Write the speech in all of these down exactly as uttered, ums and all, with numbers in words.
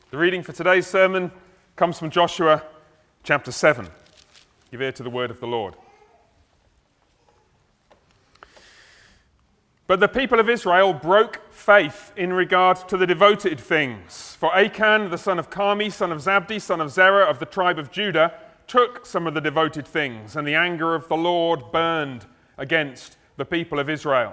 The reading for today's sermon comes from Joshua chapter seven. Give ear to the word of the Lord. But the people of Israel broke faith in regard to the devoted things. For Achan, the son of Carmi, son of Zabdi, son of Zerah of the tribe of Judah, took some of the devoted things, and the anger of the Lord burned against the people of Israel.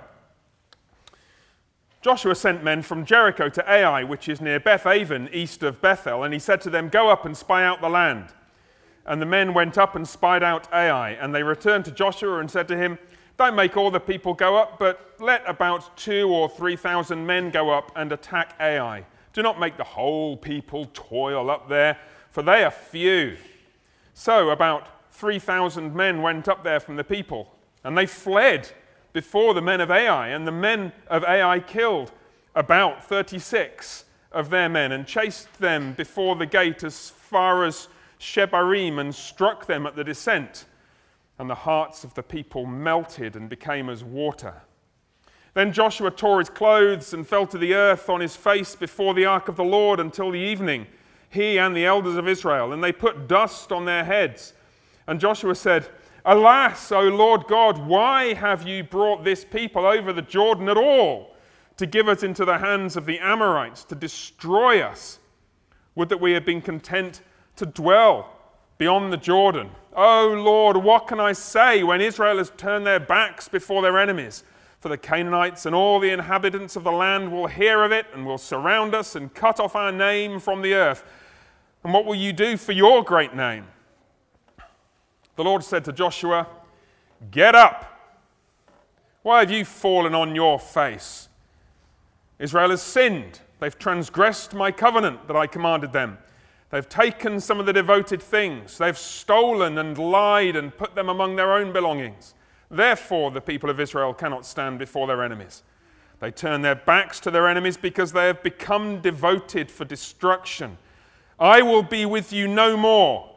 Joshua sent men from Jericho to Ai, which is near Beth-aven, east of Bethel, and he said to them, "Go up and spy out the land." And the men went up and spied out Ai, and they returned to Joshua and said to him, "Don't make all the people go up, but let about two or three thousand men go up and attack Ai. Do not make the whole people toil up there, for they are few." So about three thousand men went up there from the people, and they fled before the men of Ai, and the men of Ai killed about thirty-six of their men, and chased them before the gate as far as Shebarim, and struck them at the descent. And the hearts of the people melted and became as water. Then Joshua tore his clothes and fell to the earth on his face before the ark of the Lord until the evening, he and the elders of Israel, and they put dust on their heads. And Joshua said, "Alas, O Lord God, why have you brought this people over the Jordan at all, to give us into the hands of the Amorites, to destroy us? Would that we had been content to dwell beyond the Jordan. O Lord, what can I say when Israel has turned their backs before their enemies? For the Canaanites and all the inhabitants of the land will hear of it and will surround us and cut off our name from the earth. And what will you do for your great name?" The Lord said to Joshua, "Get up. Why have you fallen on your face? Israel has sinned. They've transgressed my covenant that I commanded them. They've taken some of the devoted things. They've stolen and lied and put them among their own belongings. Therefore, the people of Israel cannot stand before their enemies. They turn their backs to their enemies because they have become devoted for destruction. I will be with you no more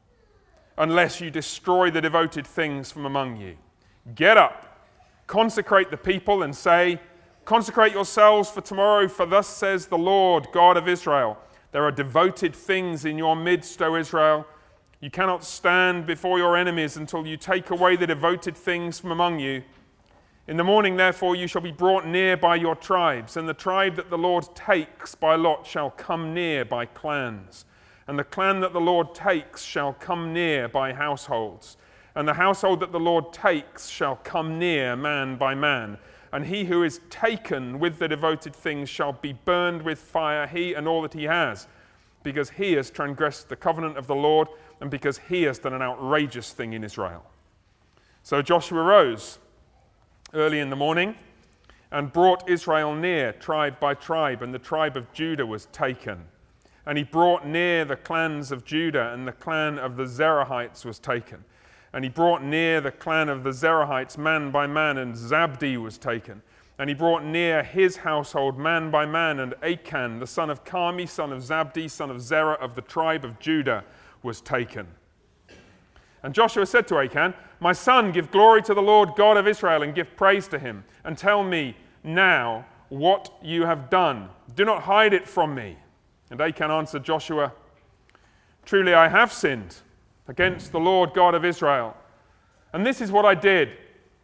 unless you destroy the devoted things from among you. Get up, consecrate the people, and say, 'Consecrate yourselves for tomorrow, for thus says the Lord God of Israel, there are devoted things in your midst, O Israel. You cannot stand before your enemies until you take away the devoted things from among you. In the morning, therefore, you shall be brought near by your tribes, and the tribe that the Lord takes by lot shall come near by clans. And the clan that the Lord takes shall come near by households. And the household that the Lord takes shall come near man by man. And he who is taken with the devoted things shall be burned with fire, he and all that he has, because he has transgressed the covenant of the Lord, and because he has done an outrageous thing in Israel." So Joshua rose early in the morning and brought Israel near, tribe by tribe, and the tribe of Judah was taken. And he brought near the clans of Judah, and the clan of the Zerahites was taken. And he brought near the clan of the Zerahites man by man, and Zabdi was taken. And he brought near his household man by man, and Achan, the son of Carmi, son of Zabdi, son of Zerah of the tribe of Judah, was taken. And Joshua said to Achan, "My son, give glory to the Lord God of Israel, and give praise to him, and tell me now what you have done. Do not hide it from me." And Achan answered Joshua, "Truly I have sinned against the Lord God of Israel. And this is what I did.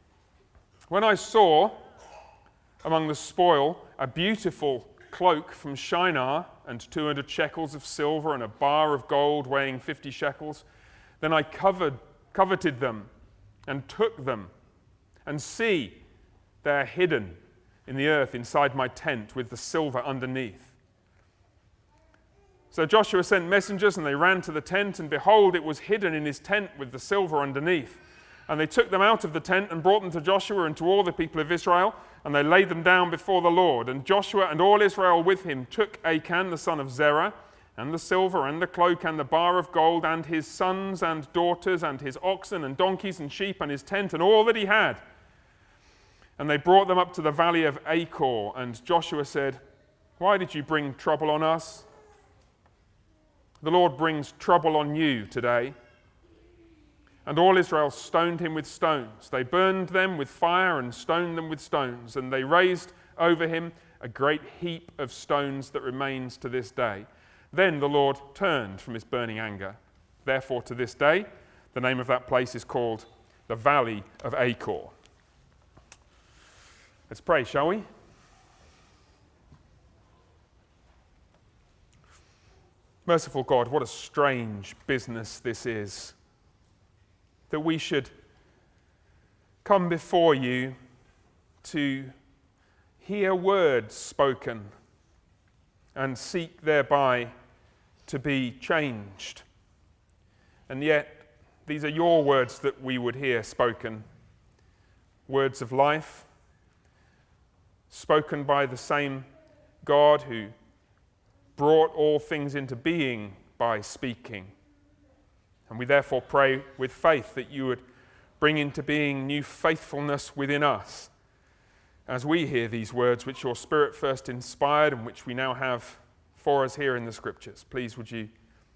When I saw among the spoil a beautiful cloak from Shinar, and two hundred shekels of silver, and a bar of gold weighing fifty shekels, then I covered, coveted them and took them. And see, they are hidden in the earth inside my tent with the silver underneath." So Joshua sent messengers, and they ran to the tent, and behold, it was hidden in his tent with the silver underneath. And they took them out of the tent and brought them to Joshua and to all the people of Israel, and they laid them down before the Lord. And Joshua and all Israel with him took Achan the son of Zerah, and the silver, and the cloak, and the bar of gold, and his sons and daughters, and his oxen, and donkeys, and sheep, and his tent, and all that he had. And they brought them up to the valley of Achor. And Joshua said, "Why did you bring trouble on us? The Lord brings trouble on you today." And all Israel stoned him with stones. They burned them with fire and stoned them with stones. And they raised over him a great heap of stones that remains to this day. Then the Lord turned from his burning anger. Therefore, to this day, the name of that place is called the Valley of Achor. Let's pray, shall we? Merciful God, what a strange business this is, that we should come before you to hear words spoken and seek thereby to be changed. And yet, these are your words that we would hear spoken, words of life, spoken by the same God who brought all things into being by speaking. And we therefore pray with faith that you would bring into being new faithfulness within us as we hear these words which your Spirit first inspired and which we now have for us here in the Scriptures. Please would you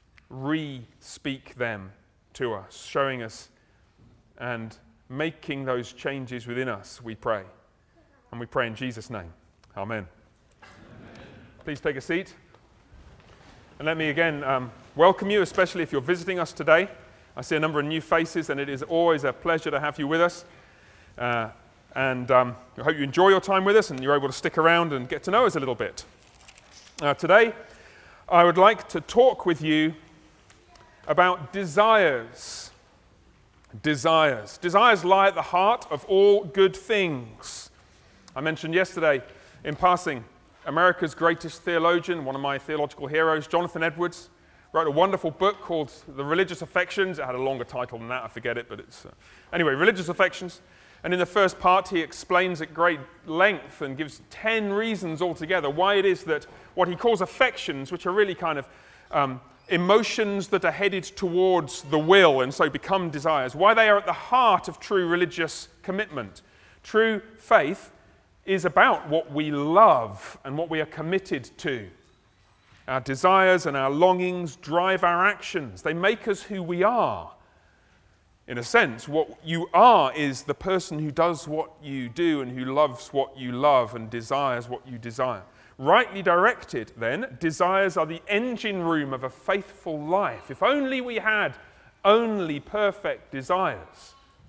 re-speak them to us, showing us and making those changes within us, we pray. And we pray in Jesus' name. Amen. Amen. Please take a seat. And let me again um, welcome you, especially if you're visiting us today. I see a number of new faces, and it is always a pleasure to have you with us. Uh, and um, I hope you enjoy your time with us and you're able to stick around and get to know us a little bit. Uh, today, I would like to talk with you about desires. Desires. Desires lie at the heart of all good things. I mentioned yesterday, in passing, America's greatest theologian, one of my theological heroes, Jonathan Edwards, wrote a wonderful book called The Religious Affections. It had a longer title than that, I forget it, but it's... Uh, anyway, Religious Affections. And in the first part, he explains at great length and gives ten reasons altogether why it is that what he calls affections, which are really kind of um, emotions that are headed towards the will and so become desires, why they are at the heart of true religious commitment. True faith is about what we love and what we are committed to. Our desires and our longings drive our actions. They make us who we are. In a sense, what you are is the person who does what you do and who loves what you love and desires what you desire. Rightly directed, then, desires are the engine room of a faithful life. If only we had only perfect desires.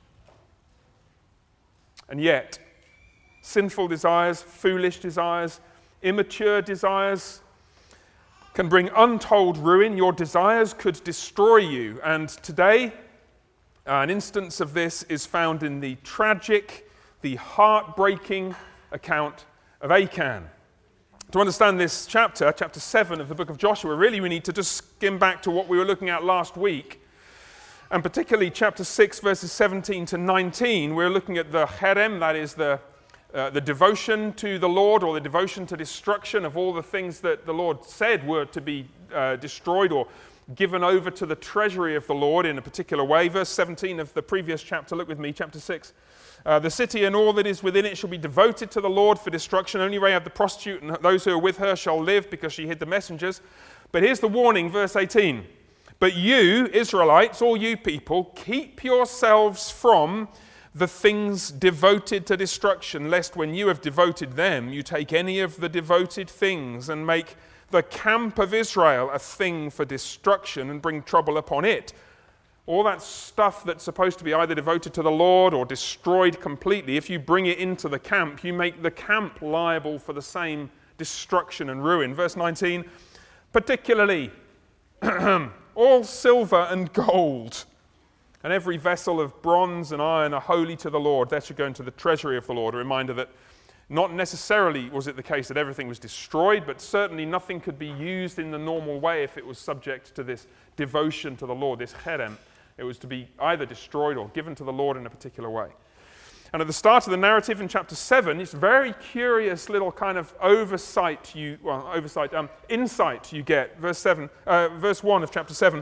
And yet, sinful desires, foolish desires, immature desires can bring untold ruin. Your desires could destroy you. And today, uh, an instance of this is found in the tragic, the heartbreaking account of Achan. To understand this chapter, chapter seven of the book of Joshua, really we need to just skim back to what we were looking at last week. And particularly chapter six, verses seventeen to nineteen, we're looking at the cherem, that is the Uh, the devotion to the Lord, or the devotion to destruction of all the things that the Lord said were to be uh, destroyed or given over to the treasury of the Lord in a particular way. Verse seventeen of the previous chapter, look with me, chapter six. Uh, the city and all that is within it shall be devoted to the Lord for destruction. Only Rahab the prostitute and those who are with her shall live, because she hid the messengers. But here's the warning, verse eighteen. But you, Israelites, all you people, keep yourselves from the things devoted to destruction, lest when you have devoted them, you take any of the devoted things and make the camp of Israel a thing for destruction and bring trouble upon it. All that stuff that's supposed to be either devoted to the Lord or destroyed completely, if you bring it into the camp, you make the camp liable for the same destruction and ruin. Verse nineteen, particularly all silver and gold and every vessel of bronze and iron are holy to the Lord. That should go into the treasury of the Lord. A reminder that not necessarily was it the case that everything was destroyed, but certainly nothing could be used in the normal way if it was subject to this devotion to the Lord, this cherem. It was to be either destroyed or given to the Lord in a particular way. And at the start of the narrative in chapter seven, it's a very curious little kind of oversight you, well, oversight, um, insight you get. Verse seven, uh, verse one of chapter seven.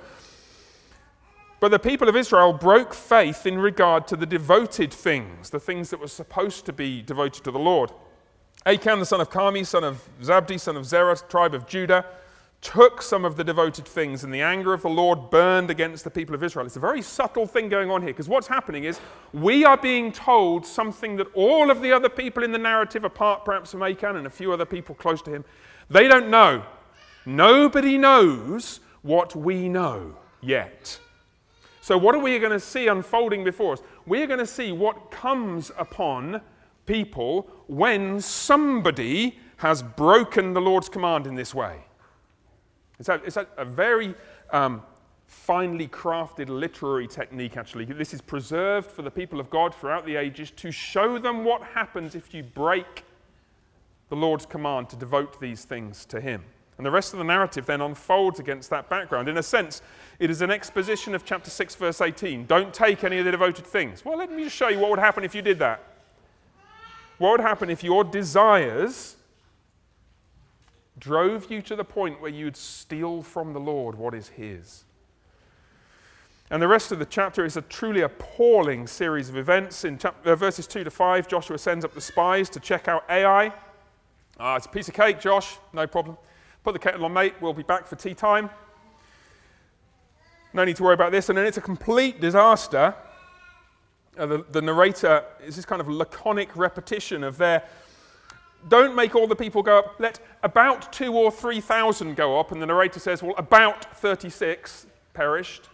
But the people of Israel broke faith in regard to the devoted things, the things that were supposed to be devoted to the Lord. Achan, the son of Carmi, son of Zabdi, son of Zerah, tribe of Judah, took some of the devoted things, and the anger of the Lord burned against the people of Israel. It's a very subtle thing going on here, because what's happening is we are being told something that all of the other people in the narrative, apart perhaps from Achan and a few other people close to him, they don't know. Nobody knows what we know yet. So what are we going to see unfolding before us? We're going to see what comes upon people when somebody has broken the Lord's command in this way. It's a, it's a, a very um, finely crafted literary technique, actually. This is preserved for the people of God throughout the ages to show them what happens if you break the Lord's command to devote these things to him. And the rest of the narrative then unfolds against that background. In a sense, it is an exposition of chapter six, verse eighteen. Don't take any of the devoted things. Well, let me just show you what would happen if you did that. What would happen if your desires drove you to the point where you'd steal from the Lord what is his? And the rest of the chapter is a truly appalling series of events. In chap- uh, verses two to five, Joshua sends up the spies to check out Ai. Ah, it's a piece of cake, Josh, no problem. Put the kettle on, mate, we'll be back for tea time. No need to worry about this. And then it's a complete disaster. Uh, the, the narrator is this kind of laconic repetition of their, don't make all the people go up, let about two or three thousand go up. And the narrator says, well, about thirty-six perished.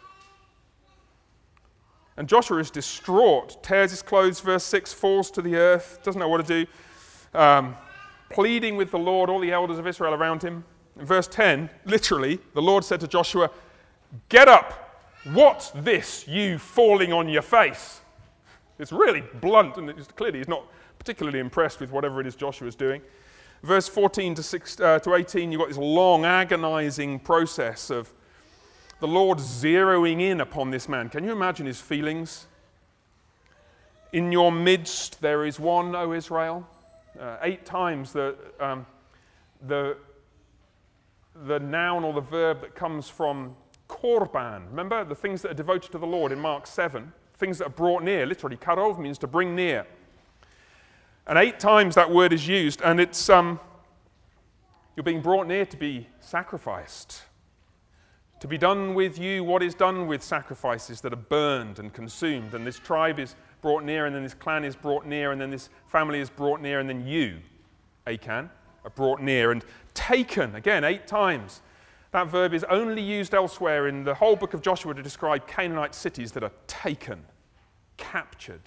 And Joshua is distraught, tears his clothes, verse six, falls to the earth, doesn't know what to do, um, pleading with the Lord, all the elders of Israel around him. In verse ten, literally, the Lord said to Joshua, get up, what's this, you falling on your face? It's really blunt, and it's clearly he's not particularly impressed with whatever it is Joshua's doing. Verse fourteen to, six, uh, to eighteen, you've got this long, agonizing process of the Lord zeroing in upon this man. Can you imagine his feelings? In your midst there is one, O Israel. Uh, eight times the, um, the, the noun or the verb that comes from korban. Remember the things that are devoted to the Lord in Mark seven? Things that are brought near. Literally, karov means to bring near. And eight times that word is used, and it's um, you're being brought near to be sacrificed. To be done with you what is done with sacrifices that are burned and consumed. And this tribe is brought near, and then this clan is brought near, and then this family is brought near, and then you, Achan, are brought near and taken, again, eight times. That verb is only used elsewhere in the whole book of Joshua to describe Canaanite cities that are taken, captured.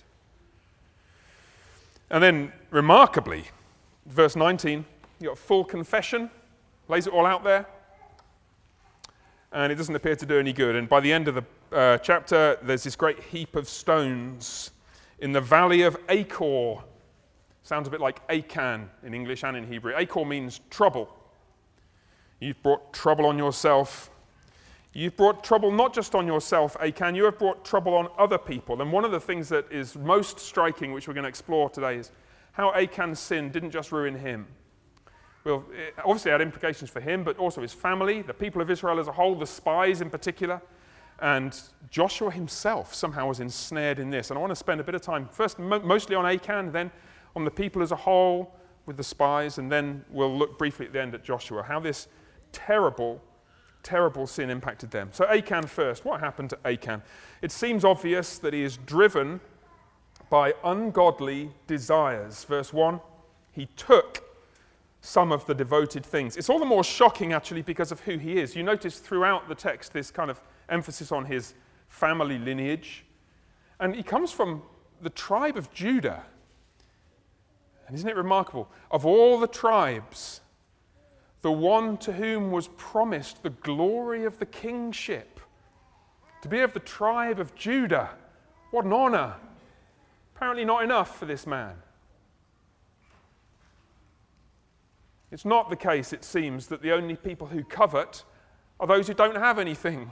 And then, remarkably, verse nineteen, you've got full confession, lays it all out there. And it doesn't appear to do any good. And by the end of the uh, chapter, there's this great heap of stones in the valley of Achor. Sounds a bit like Achan in English and in Hebrew. Achor means trouble. You've brought trouble on yourself. You've brought trouble not just on yourself, Achan, you have brought trouble on other people. And one of the things that is most striking, which we're going to explore today, is how Achan's sin didn't just ruin him. Well, it obviously had implications for him, but also his family, the people of Israel as a whole, the spies in particular, and Joshua himself somehow was ensnared in this. And I want to spend a bit of time, first mo- mostly on Achan, then on the people as a whole with the spies, and then we'll look briefly at the end at Joshua, how this terrible, terrible sin impacted them. So Achan first. What happened to Achan? It seems obvious that he is driven by ungodly desires. Verse one, he took some of the devoted things. It's all the more shocking, actually, because of who he is. You notice throughout the text this kind of emphasis on his family lineage. And he comes from the tribe of Judah. And isn't it remarkable? Of all the tribes, the one to whom was promised the glory of the kingship, to be of the tribe of Judah. What an honor. Apparently not enough for this man. It's not the case, it seems, that the only people who covet are those who don't have anything.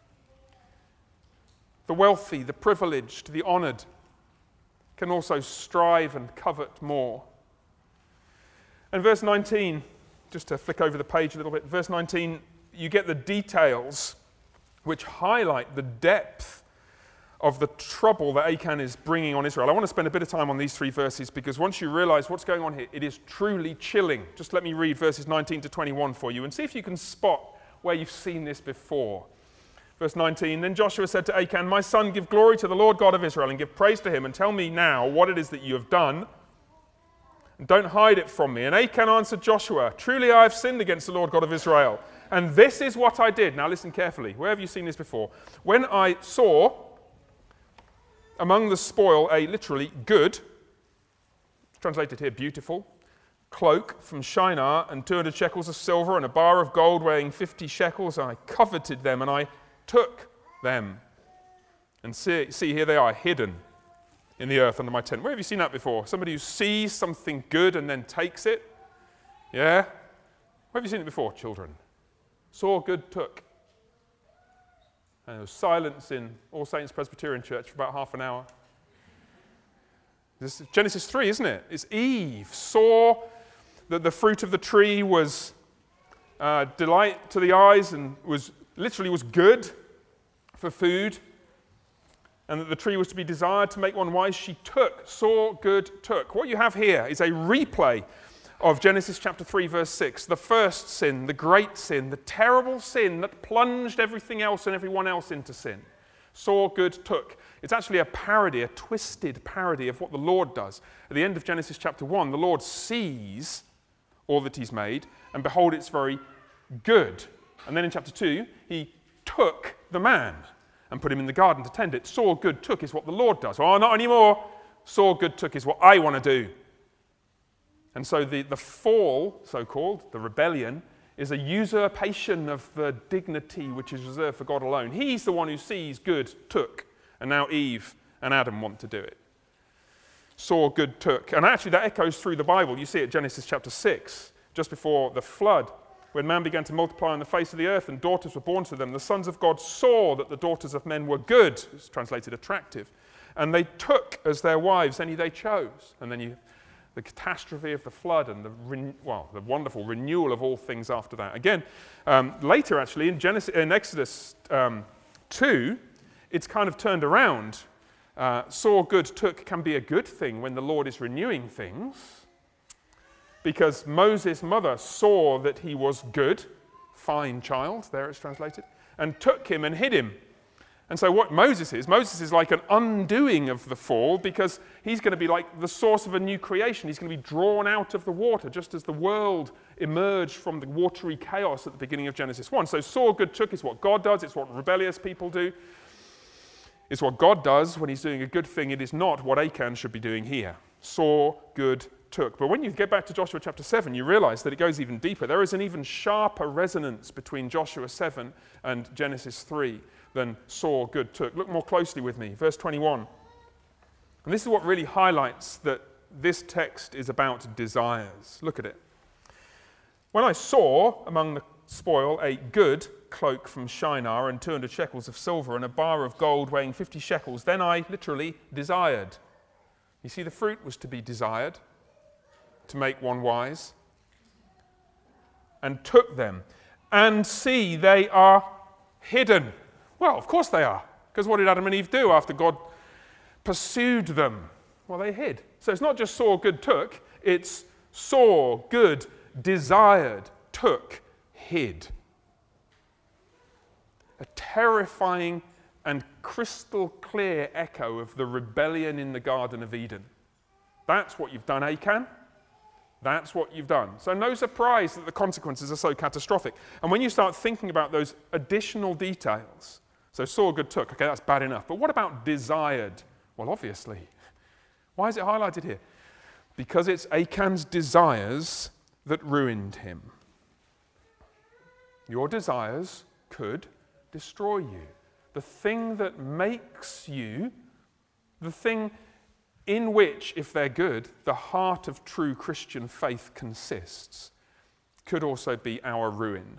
The wealthy, the privileged, the honored can also strive and covet more. And verse nineteen, just to flick over the page a little bit, verse nineteen, you get the details which highlight the depth of the trouble that Achan is bringing on Israel. I want to spend a bit of time on these three verses because once you realize what's going on here, it is truly chilling. Just let me read verses nineteen to twenty-one for you and see if you can spot where you've seen this before. Verse nineteen, then Joshua said to Achan, my son, give glory to the Lord God of Israel and give praise to him and tell me now what it is that you have done. And don't hide it from me. And Achan answered Joshua, truly I have sinned against the Lord God of Israel. And this is what I did. Now listen carefully. Where have you seen this before? When I saw among the spoil a literally good, translated here beautiful, cloak from Shinar and two hundred shekels of silver and a bar of gold weighing fifty shekels, and I coveted them and I took them. And see, see here they are hidden in the earth under my tent. Where have you seen that before? Somebody who sees something good and then takes it? Yeah? Where have you seen it before, children? Saw, good, took. And there was silence in All Saints Presbyterian Church for about half an hour. This is Genesis three, isn't it? It's Eve saw that the fruit of the tree was uh, delight to the eyes and was literally was good for food, and that the tree was to be desired to make one wise. She took, saw, good, took. What you have here is a replay of Genesis chapter three, verse six, the first sin, the great sin, the terrible sin that plunged everything else and everyone else into sin. Saw, good, took. It's actually a parody, a twisted parody of what the Lord does. At the end of Genesis chapter one, the Lord sees all that he's made, and behold, it's very good. And then in chapter two, he took the man and put him in the garden to tend it. Saw, good, took is what the Lord does. Oh, not anymore. Saw, good, took is what I want to do. And so the, the fall, so-called, the rebellion, is a usurpation of the dignity which is reserved for God alone. He's the one who sees, good, took. And now Eve and Adam want to do it. Saw, good, took. And actually that echoes through the Bible. You see it Genesis chapter six, just before the flood. When man began to multiply on the face of the earth and daughters were born to them, the sons of God saw that the daughters of men were good, it's translated attractive, and they took as their wives any they chose. And then you, the catastrophe of the flood and the well, the wonderful renewal of all things after that. Again, um, later actually in Genesis, in Exodus um, two, it's kind of turned around. Uh, saw, good, took can be a good thing when the Lord is renewing things, because Moses' mother saw that he was good, fine child, there it's translated, and took him and hid him. And so what Moses is, Moses is like an undoing of the fall, because he's going to be like the source of a new creation. He's going to be drawn out of the water, just as the world emerged from the watery chaos at the beginning of Genesis one. So saw, good, took is what God does. It's what rebellious people do. It's what God does when he's doing a good thing. It is not what Achan should be doing here. Saw, good, took. But when you get back to Joshua chapter seven, you realize that it goes even deeper. There is an even sharper resonance between Joshua seven and Genesis three than saw, good, took. Look more closely with me. Verse twenty-one. And this is what really highlights that this text is about desires. Look at it. When I saw among the spoil a good cloak from Shinar and two hundred shekels of silver and a bar of gold weighing fifty shekels, then I literally desired. You see, the fruit was to be desired, to make one wise, and took them. And see, they are hidden. Well, of course they are, because what did Adam and Eve do after God pursued them? Well, they hid. So it's not just saw, good, took, it's saw, good, desired, took, hid. A terrifying and crystal clear echo of the rebellion in the Garden of Eden. That's what you've done, Achan. That's what you've done. So no surprise that the consequences are so catastrophic. And when you start thinking about those additional details, so saw, good, took, okay, that's bad enough. But what about desired? Well, obviously. Why is it highlighted here? Because it's Achan's desires that ruined him. Your desires could destroy you. The thing that makes you, the thing in which, if they're good, the heart of true Christian faith consists, could also be our ruin.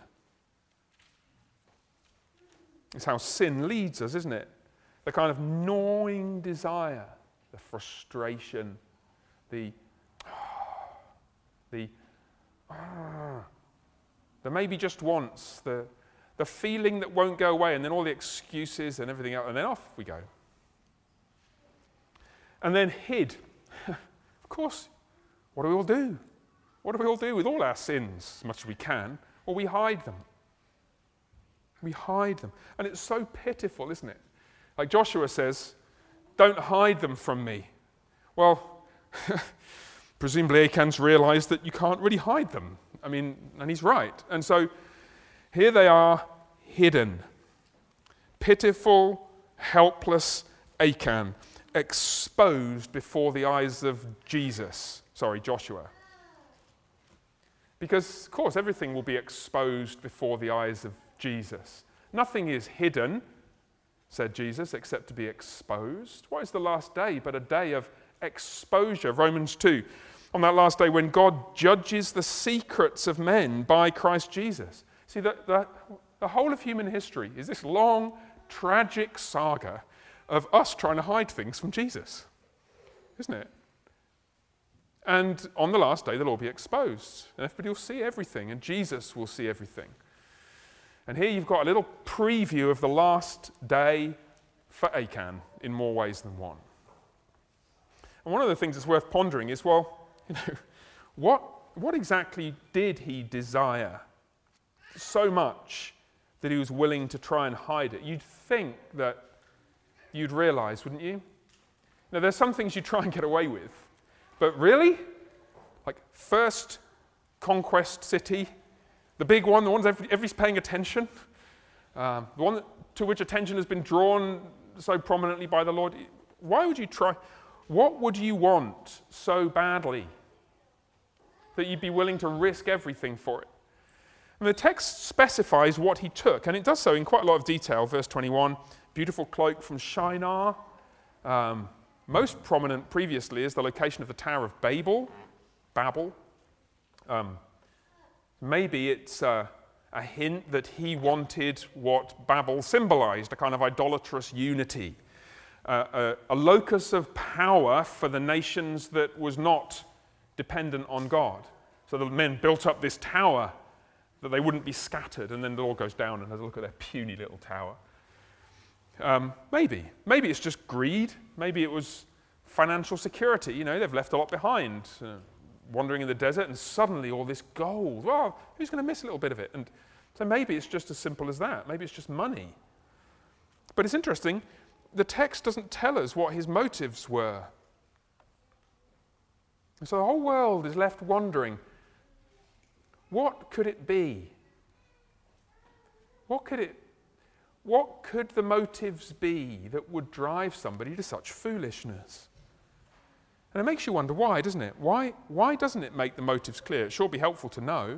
It's how sin leads us, isn't it? The kind of gnawing desire, the frustration, the, the, ah, the maybe just once, the, the feeling that won't go away, and then all the excuses and everything else, and then off we go. And then hid. Of course, what do we all do? What do we all do with all our sins, as much as we can? Well, we hide them. We hide them. And it's so pitiful, isn't it? Like Joshua says, don't hide them from me. Well, presumably Achan's realized that you can't really hide them. I mean, and he's right. And so Here they are, hidden. Pitiful, helpless Achan, exposed before the eyes of Jesus. Sorry, Joshua. Because, of course, everything will be exposed before the eyes of Jesus. Nothing is hidden, said Jesus, except to be exposed. What is the last day but a day of exposure? Romans two. On that last day when God judges the secrets of men by Christ Jesus. See, the, the, the whole of human history is this long, tragic saga of us trying to hide things from Jesus, isn't it? And on the last day, they'll all be exposed. And everybody will see everything, and Jesus will see everything. And here you've got a little preview of the last day for Achan in more ways than one. And one of the things that's worth pondering is, well, you know, what, what exactly did he desire so much that he was willing to try and hide it? You'd think that you'd realize, wouldn't you? Now, there's some things you try and get away with, but really? Like, first conquest city, the big one, the one that every, everybody's paying attention, um, the one that, to which attention has been drawn so prominently by the Lord. Why would you try? What would you want so badly that you'd be willing to risk everything for it? And the text specifies what he took, and it does so in quite a lot of detail. Verse twenty-one, beautiful cloak from Shinar. Um, most prominent previously is the location of the Tower of Babel, Babel. Um, maybe it's uh, a hint that he wanted what Babel symbolized, a kind of idolatrous unity, uh, a, a locus of power for the nations that was not dependent on God. So the men built up this tower that they wouldn't be scattered, and then it all goes down and has a look at their puny little tower. Um, maybe. Maybe it's just greed. Maybe it was financial security. You know, they've left a lot behind, uh, wandering in the desert, and suddenly all this gold. Well, who's going to miss a little bit of it? And so maybe it's just as simple as that. Maybe it's just money. But it's interesting, the text doesn't tell us what his motives were. And so the whole world is left wondering, what could it be? What could it What could the motives be that would drive somebody to such foolishness? And it makes you wonder why, doesn't it? Why, why doesn't it make the motives clear? It sure be helpful to know.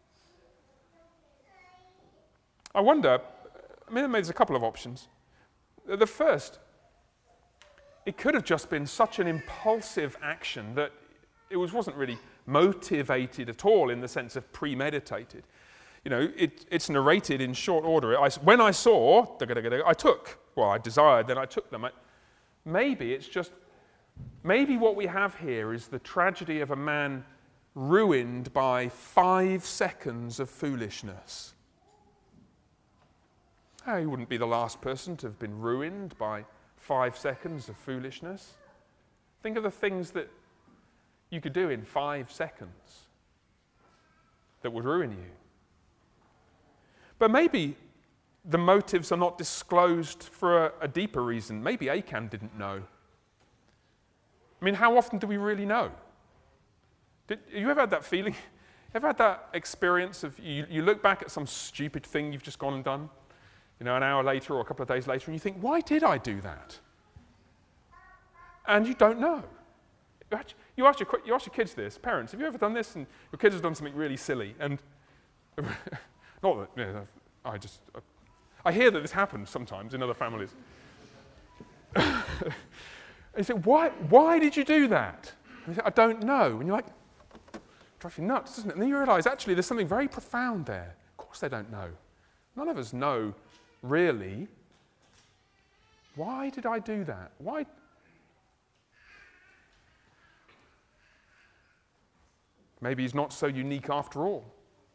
I wonder, I mean, there's a couple of options. The first, it could have just been such an impulsive action that it was, wasn't really motivated at all in the sense of premeditated. You know, it, it's narrated in short order. I, when I saw, I took. Well, I desired, then I took them. I, maybe it's just, maybe what we have here is the tragedy of a man ruined by five seconds of foolishness. Oh, he wouldn't be the last person to have been ruined by five seconds of foolishness. Think of the things that you could do in five seconds that would ruin you. But maybe the motives are not disclosed for a, a deeper reason. Maybe Achan didn't know. I mean, how often do we really know? Did, have you ever had that feeling? Ever had that experience of you, you look back at some stupid thing you've just gone and done, you know, an hour later or a couple of days later, and you think, why did I do that? And you don't know. You ask your, you ask your kids this, parents, have you ever done this? And your kids have done something really silly, and not that, you know, I just, I, I hear that this happens sometimes in other families. And you say, why, why did you do that? And you say, I don't know. And you're like, it drives you nuts, doesn't it? And then you realise, actually, there's something very profound there. Of course they don't know. None of us know, really. Why did I do that? Why? Maybe he's not so unique after all.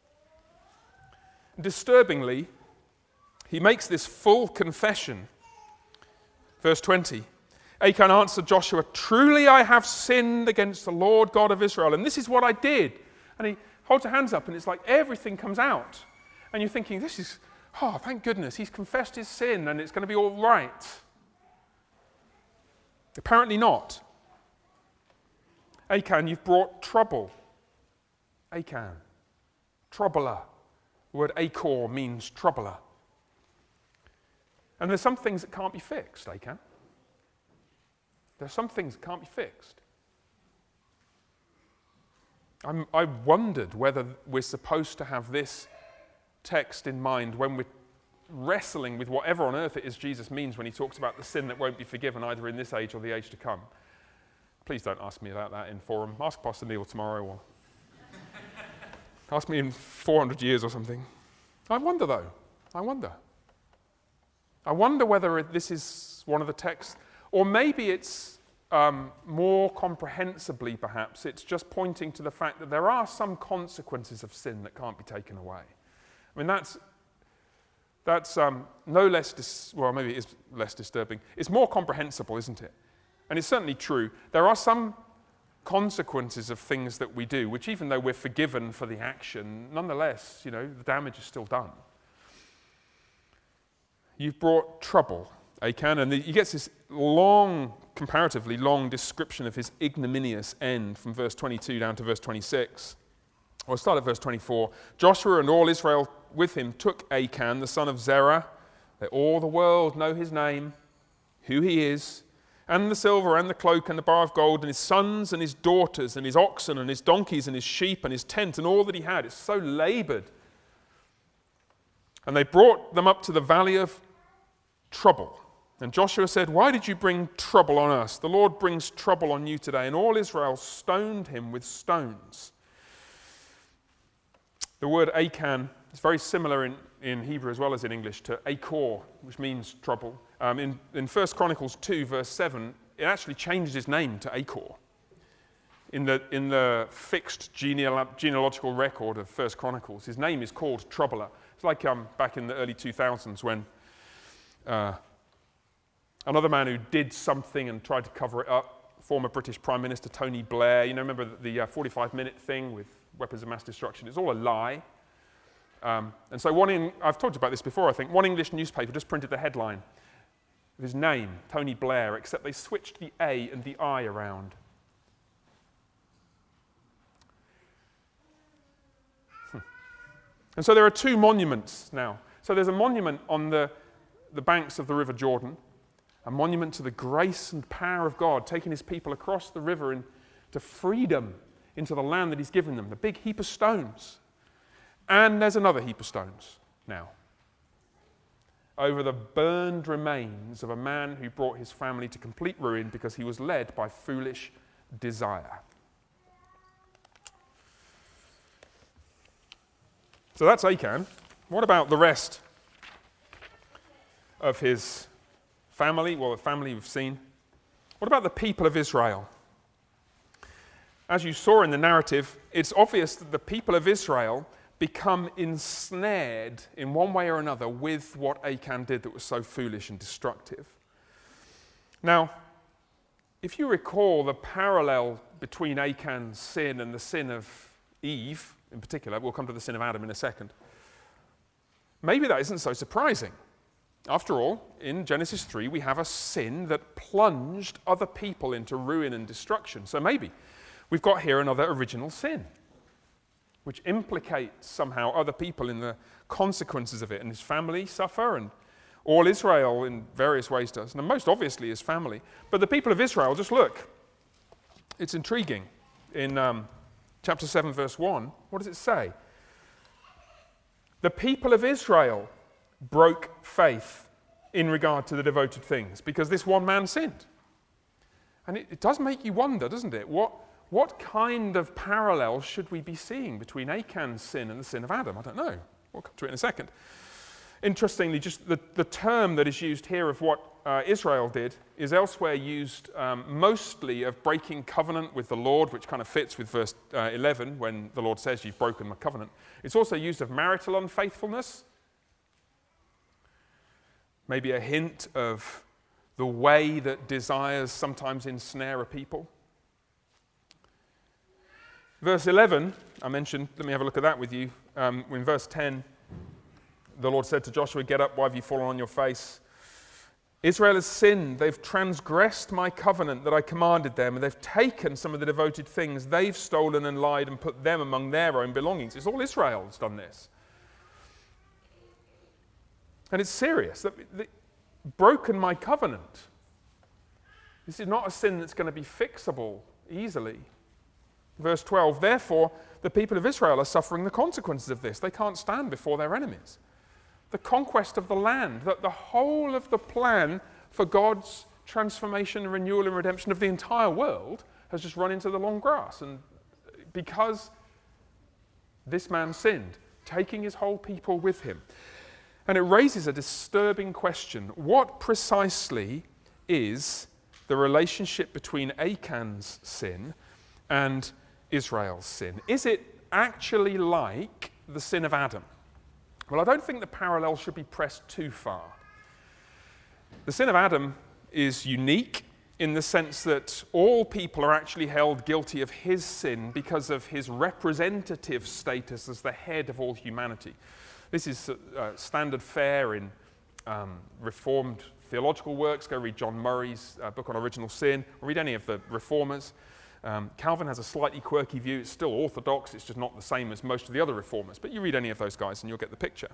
Disturbingly, he makes this full confession. Verse twenty, Achan answered Joshua, truly I have sinned against the Lord God of Israel, and this is what I did. And he holds his hands up, and it's like everything comes out. And you're thinking, this is, oh, thank goodness, he's confessed his sin, and it's going to be all right. Apparently not. Achan, you've brought trouble. Achan, troubler. The word Achor means troubler. And there's some things that can't be fixed, Achan. There's some things that can't be fixed. I'm, I wondered whether we're supposed to have this text in mind when we're wrestling with whatever on earth it is Jesus means when he talks about the sin that won't be forgiven either in this age or the age to come. Please don't ask me about that in forum. Ask Pastor Neil tomorrow or ask me in four hundred years or something. I wonder though. I wonder. I wonder whether this is one of the texts, or maybe it's um, more comprehensibly perhaps, it's just pointing to the fact that there are some consequences of sin that can't be taken away. I mean, that's That's um, no less, dis- well, maybe it is less disturbing. It's more comprehensible, isn't it? And it's certainly true. There are some consequences of things that we do, which even though we're forgiven for the action, nonetheless, you know, the damage is still done. You've brought trouble, Achan, and he gets this long, comparatively long description of his ignominious end from verse twenty-two down to verse twenty-six. Well, start at verse twenty-four. Joshua and all Israel with him took Achan, the son of Zerah, that all the world know his name, who he is, and the silver and the cloak and the bar of gold, and his sons and his daughters and his oxen and his donkeys and his sheep and his tent and all that he had. It's so labored. And they brought them up to the valley of trouble. And Joshua said, "Why did you bring trouble on us? The Lord brings trouble on you today." And all Israel stoned him with stones. The word Achan is very similar in, in Hebrew as well as in English to Achor, which means trouble. Um, in, in First Chronicles two, verse seven, it actually changes his name to Achor. In the, in the fixed geneal- genealogical record of First Chronicles, his name is called Troubler. It's like um, back in the early two thousands when uh, another man who did something and tried to cover it up, former British Prime Minister Tony Blair, you know, remember the, the uh, forty-five minute thing with weapons of mass destruction? It's all a lie. Um, and so one in, I've talked about this before, I think. One English newspaper just printed the headline of his name, Tony Blair, except they switched the A and the I around. Hmm. And so there are two monuments now. So there's a monument on the, the banks of the River Jordan, a monument to the grace and power of God, taking his people across the river into freedom, into the land that he's given them, the big heap of stones. And there's another heap of stones now over the burned remains of a man who brought his family to complete ruin because he was led by foolish desire. So that's Achan. What about the rest of his family? Well, the family we've seen. What about the people of Israel? As you saw in the narrative, it's obvious that the people of Israel become ensnared in one way or another with what Achan did that was so foolish and destructive. Now, if you recall the parallel between Achan's sin and the sin of Eve, in particular, we'll come to the sin of Adam in a second, maybe that isn't so surprising. After all, in Genesis three, we have a sin that plunged other people into ruin and destruction. So maybe we've got here another original sin, which implicates somehow other people in the consequences of it, and his family suffer, and all Israel in various ways does. And most obviously his family. But the people of Israel, just look. It's intriguing. In um, chapter seven, verse one, what does it say? The people of Israel broke faith in regard to the devoted things because this one man sinned. And it, it does make you wonder, doesn't it? What What kind of parallel should we be seeing between Achan's sin and the sin of Adam? I don't know. We'll come to it in a second. Interestingly, just the, the term that is used here of what uh, Israel did is elsewhere used um, mostly of breaking covenant with the Lord, which kind of fits with verse uh, eleven when the Lord says, "You've broken my covenant." It's also used of marital unfaithfulness. Maybe a hint of the way that desires sometimes ensnare a people. Verse eleven, I mentioned, let me have a look at that with you. Um, in verse ten, the Lord said to Joshua, "Get up, why have you fallen on your face? Israel has sinned. They've transgressed my covenant that I commanded them, and they've taken some of the devoted things. They've stolen and lied and put them among their own belongings." It's all Israel that's done this. And it's serious. They've broken my covenant. This is not a sin that's going to be fixable easily. Verse twelve, therefore, the people of Israel are suffering the consequences of this. They can't stand before their enemies. The conquest of the land, that the whole of the plan for God's transformation and renewal and redemption of the entire world has just run into the long grass. And because this man sinned, taking his whole people with him. And it raises a disturbing question. What precisely is the relationship between Achan's sin and Israel's sin? Is it actually like the sin of Adam? Well, I don't think the parallel should be pressed too far. The sin of Adam is unique in the sense that all people are actually held guilty of his sin because of his representative status as the head of all humanity. This is uh, standard fare in um, Reformed theological works. Go read John Murray's uh, book on original sin, or read any of the Reformers. Um, Calvin has a slightly quirky view. It's still orthodox. It's just not the same as most of the other Reformers. But you read any of those guys and you'll get the picture.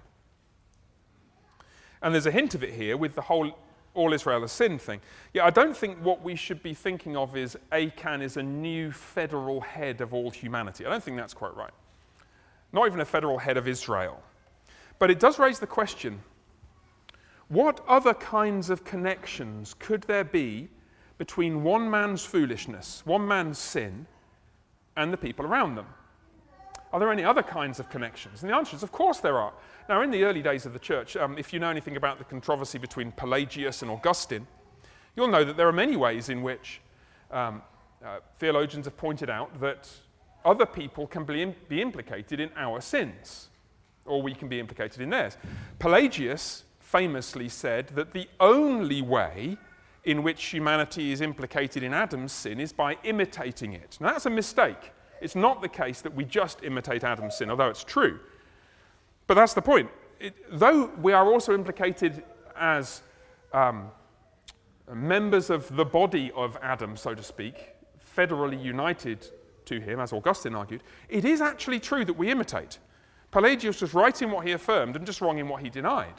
And there's a hint of it here with the whole all Israel has sinned thing. Yeah, I don't think what we should be thinking of is Achan is a new federal head of all humanity. I don't think that's quite right. Not even a federal head of Israel. But it does raise the question, what other kinds of connections could there be between one man's foolishness, one man's sin, and the people around them? Are there any other kinds of connections? And the answer is, of course there are. Now, in the early days of the church, um, if you know anything about the controversy between Pelagius and Augustine, you'll know that there are many ways in which um, uh, theologians have pointed out that other people can be, im- be implicated in our sins, or we can be implicated in theirs. Pelagius famously said that the only way in which humanity is implicated in Adam's sin is by imitating it. Now, that's a mistake. It's not the case that we just imitate Adam's sin, although it's true. But that's the point. It, though we are also implicated as um, members of the body of Adam, so to speak, federally united to him, as Augustine argued, it is actually true that we imitate. Pelagius was right in what he affirmed and just wrong in what he denied.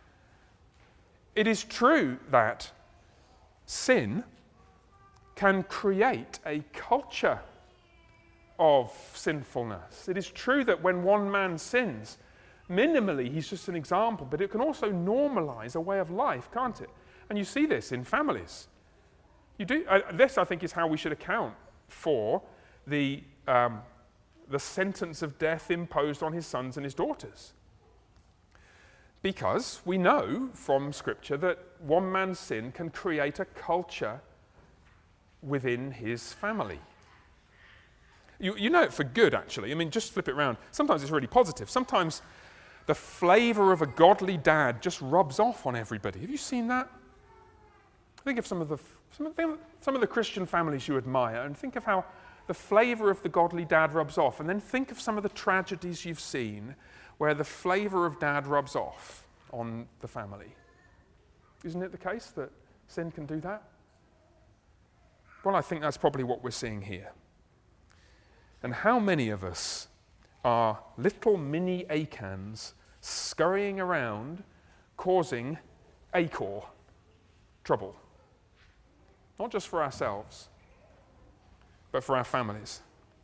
It is true that sin can create a culture of sinfulness. It is true that when one man sins, minimally he's just an example, but it can also normalize a way of life, can't it? And you see this in families. You do. Uh, this, I think, is how we should account for the um, the sentence of death imposed on his sons and his daughters. Because we know from Scripture that one man's sin can create a culture within his family. You, you know it for good, actually. I mean, just flip it around. Sometimes it's really positive. Sometimes the flavor of a godly dad just rubs off on everybody. Have you seen that? Think of some of the some of the, some of the Christian families you admire, and think of how the flavor of the godly dad rubs off, and then think of some of the tragedies you've seen where the flavor of dad rubs off on the family. Isn't it the case that sin can do that? Well, I think that's probably what we're seeing here. And how many of us are little mini Achans scurrying around causing Achor trouble? Not just for ourselves, but for our families.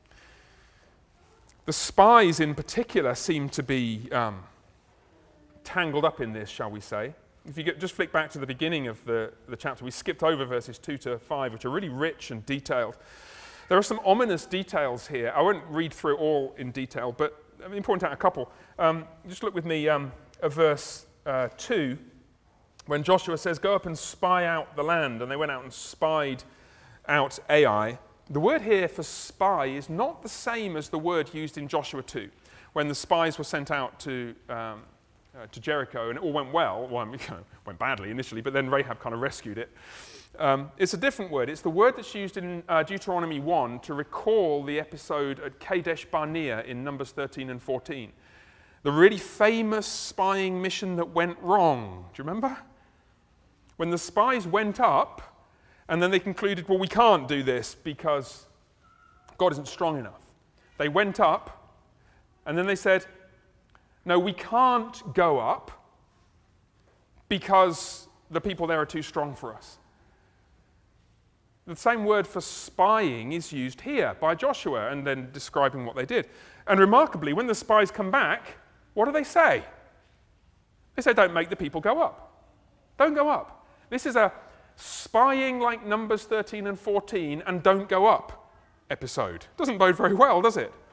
The spies in particular seem to be um, tangled up in this, shall we say. If you get, just flick back to the beginning of the, the chapter, we skipped over verses two to five, which are really rich and detailed. There are some ominous details here. I won't read through it all in detail, but let me point out a couple. Um, just look with me um, at verse uh, two, when Joshua says, "Go up and spy out the land," and they went out and spied out Ai. The word here for spy is not the same as the word used in Joshua two, when the spies were sent out to um, uh, to Jericho, and it all went well. Well, it went badly initially, but then Rahab kind of rescued it. Um, it's a different word. It's the word that's used in uh, Deuteronomy one to recall the episode at Kadesh Barnea in Numbers thirteen and fourteen. The really famous spying mission that went wrong. Do you remember? When the spies went up, and then they concluded, well, we can't do this because God isn't strong enough. They went up, and then they said, no, we can't go up because the people there are too strong for us. The same word for spying is used here by Joshua and then describing what they did. And remarkably, when the spies come back, what do they say? They say, don't make the people go up. Don't go up. This is a spying like Numbers thirteen and fourteen and don't go up episode. Doesn't bode very well, does it?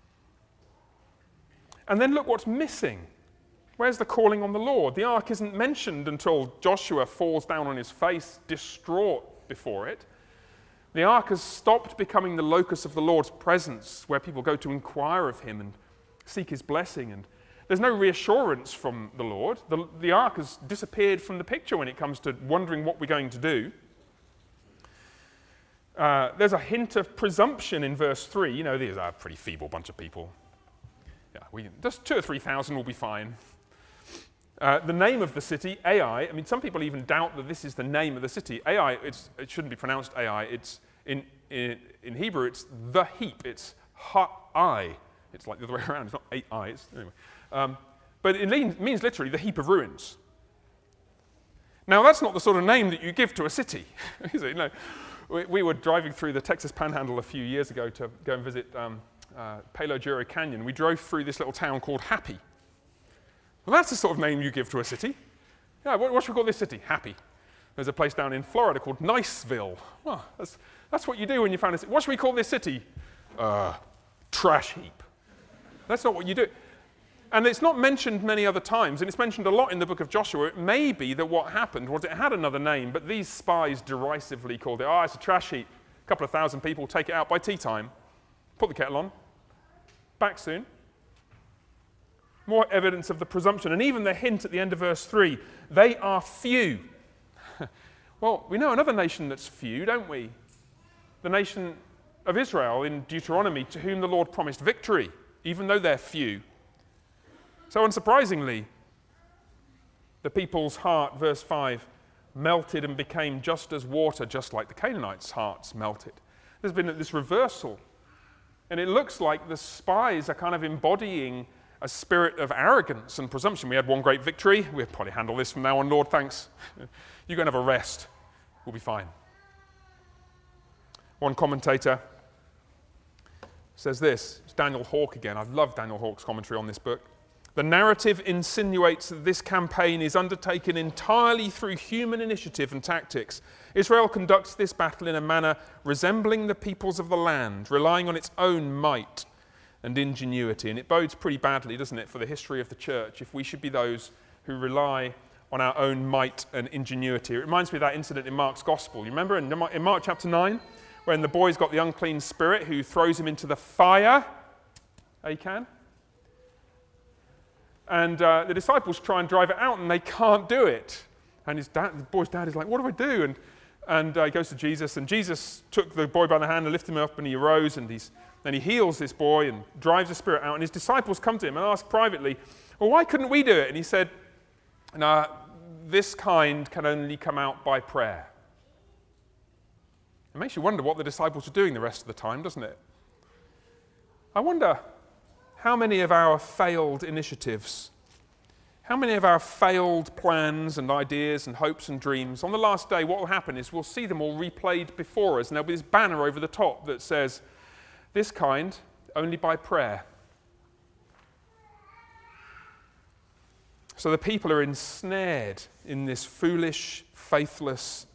And then look what's missing. Where's the calling on the Lord? The ark isn't mentioned until Joshua falls down on his face, distraught before it. The ark has stopped becoming the locus of the Lord's presence, where people go to inquire of him and seek his blessing. And there's no reassurance from the Lord. The, the ark has disappeared from the picture when it comes to wondering what we're going to do. Uh, there's a hint of presumption in verse three. You know, these are a pretty feeble bunch of people. Yeah, we, just two or three thousand will be fine. Uh, the name of the city, Ai, I mean, some people even doubt that this is the name of the city. Ai, it's, it shouldn't be pronounced Ai. It's, in, in, in Hebrew, it's the heap. It's ha-ai. It's like the other way around. It's not eight eyes. Anyway. Um, but it means literally the heap of ruins. Now, that's not the sort of name that you give to a city, is it? No. We, we were driving through the Texas Panhandle a few years ago to go and visit um, uh, Palo Duro Canyon. We drove through this little town called Happy. Well, that's the sort of name you give to a city. Yeah, what, what should we call this city? Happy. There's a place down in Florida called Niceville. Well, that's, that's what you do when you find a city. What should we call this city? Uh, trash heap. That's not what you do. And it's not mentioned many other times, and it's mentioned a lot in the book of Joshua. It may be that what happened was it had another name, but these spies derisively called it, oh, it's a trash heap. A couple of thousand people, take it out by tea time. Put the kettle on. Back soon. More evidence of the presumption, and even the hint at the end of verse three, they are few. Well, we know another nation that's few, don't we? The nation of Israel in Deuteronomy, to whom the Lord promised victory, even though they're few. So unsurprisingly, the people's heart, verse five, melted and became just as water, just like the Canaanites' hearts melted. There's been this reversal, and it looks like the spies are kind of embodying a spirit of arrogance and presumption. We had one great victory. We'll probably handle this from now on, Lord, thanks. You go and have a rest. We'll be fine. One commentator says this. It's Daniel Hawk again. I've loved Daniel Hawk's commentary on this book. The narrative insinuates that this campaign is undertaken entirely through human initiative and tactics. Israel conducts this battle in a manner resembling the peoples of the land, relying on its own might and ingenuity. And it bodes pretty badly, doesn't it, for the history of the church, if we should be those who rely on our own might and ingenuity. It reminds me of that incident in Mark's Gospel. You remember in Mark chapter nine, when the boy's got the unclean spirit who throws him into the fire, Achan? And uh, the disciples try and drive it out, and they can't do it. And his dad, the boy's dad is like, what do I do? And, and uh, he goes to Jesus, and Jesus took the boy by the hand and lifted him up, and he arose, and he's Then he heals this boy and drives the spirit out. And his disciples come to him and ask privately, well, why couldn't we do it? And he said, no, this kind can only come out by prayer. It makes you wonder what the disciples are doing the rest of the time, doesn't it? I wonder how many of our failed initiatives, how many of our failed plans and ideas and hopes and dreams, on the last day, what will happen is we'll see them all replayed before us, and there'll be this banner over the top that says, this kind, only by prayer. So the people are ensnared in this foolish, faithless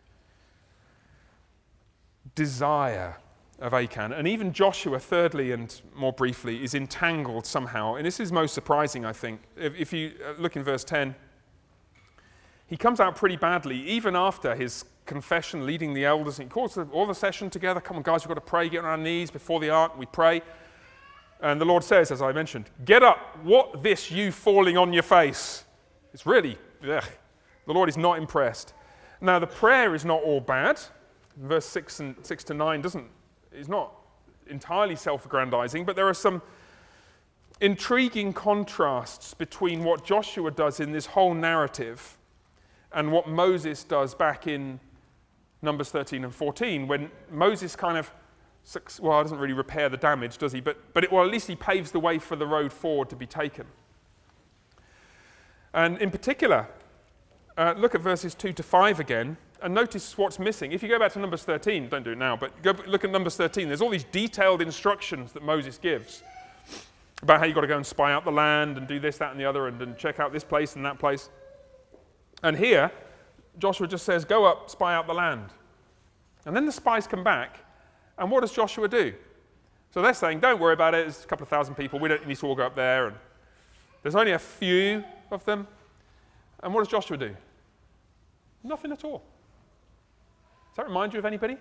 desire of Achan. And even Joshua, thirdly and more briefly, is entangled somehow. And this is most surprising, I think. If, if you look in verse ten, he comes out pretty badly, even after his confession, leading the elders. And he calls all the session together. Come on, guys, we've got to pray. Get on our knees before the ark. We pray. And the Lord says, as I mentioned, get up. What this, you falling on your face? It's really, ugh. The Lord is not impressed. Now, the prayer is not all bad. Verse six and six to nine doesn't is not entirely self-aggrandizing, but there are some intriguing contrasts between what Joshua does in this whole narrative and what Moses does back in Numbers thirteen and fourteen, when Moses kind of, well, doesn't really repair the damage, does he? But, but it, well, at least he paves the way for the road forward to be taken. And in particular, uh, look at verses two to five again, and notice what's missing. If you go back to Numbers thirteen, don't do it now, but go look at Numbers thirteen. There's all these detailed instructions that Moses gives about how you've got to go and spy out the land and do this, that, and the other, and, and check out this place and that place. And here, Joshua just says, go up, spy out the land. And then the spies come back, and what does Joshua do? So they're saying, don't worry about it, there's a couple of thousand people, we don't need to all go up there, and there's only a few of them. And what does Joshua do? Nothing at all. Does that remind you of anybody?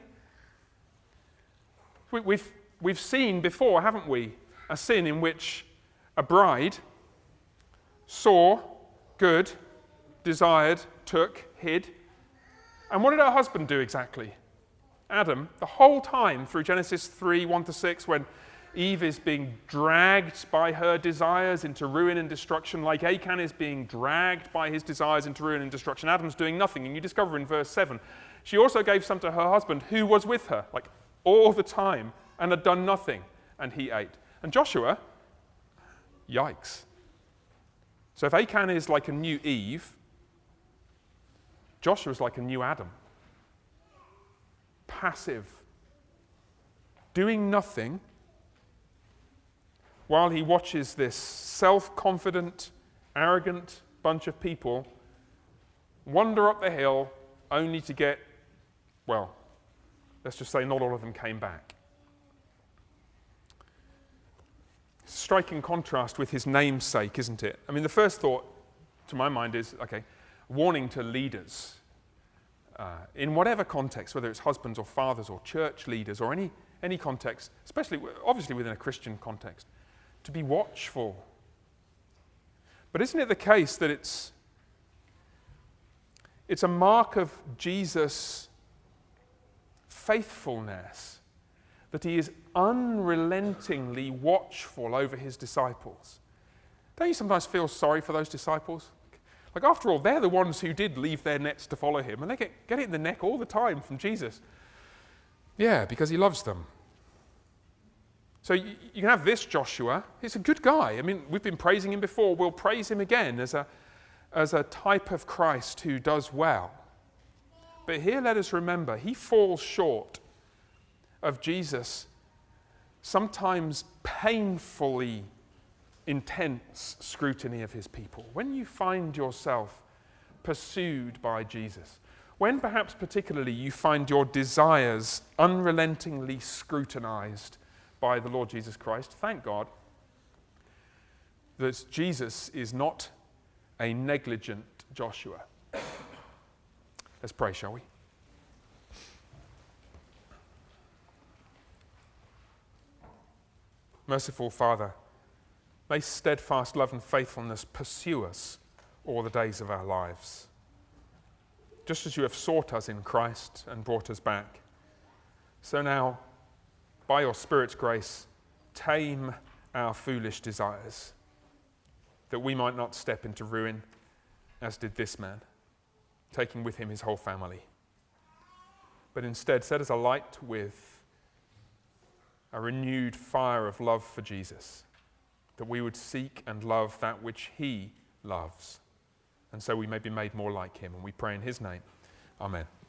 We, we've, we've seen before, haven't we, a sin in which a bride saw, good, desired, took, hid. And what did her husband do exactly? Adam, the whole time through Genesis three, one to six, when Eve is being dragged by her desires into ruin and destruction, like Achan is being dragged by his desires into ruin and destruction, Adam's doing nothing. And you discover in verse seven, she also gave some to her husband who was with her, like all the time, and had done nothing, and he ate. And Joshua, yikes. So if Achan is like a new Eve, Joshua is like a new Adam. Passive, doing nothing, while he watches this self-confident, arrogant bunch of people wander up the hill only to get, well, let's just say not all of them came back. It's a striking contrast with his namesake, isn't it? I mean, the first thought to my mind is, okay, warning to leaders. Uh, in whatever context, whether it's husbands or fathers or church leaders or any, any context, especially, obviously within a Christian context, to be watchful. But isn't it the case that it's, it's a mark of Jesus' faithfulness that he is unrelentingly watchful over his disciples? Don't you sometimes feel sorry for those disciples? Like, after all, they're the ones who did leave their nets to follow him, and they get, get it in the neck all the time from Jesus. Yeah, because he loves them. So you, you can have this Joshua. He's a good guy. I mean, we've been praising him before. We'll praise him again as a, as a type of Christ who does well. But here let us remember, he falls short of Jesus' sometimes painfully intense scrutiny of his people. When you find yourself pursued by Jesus, when perhaps particularly you find your desires unrelentingly scrutinized by the Lord Jesus Christ, thank God that Jesus is not a negligent Joshua. Let's pray, shall we? Merciful Father, may steadfast love and faithfulness pursue us all the days of our lives. Just as you have sought us in Christ and brought us back, so now, by your Spirit's grace, tame our foolish desires, that we might not step into ruin as did this man, taking with him his whole family. But instead, set us alight with a renewed fire of love for Jesus, that we would seek and love that which he loves, and so we may be made more like him. And we pray in his name. Amen.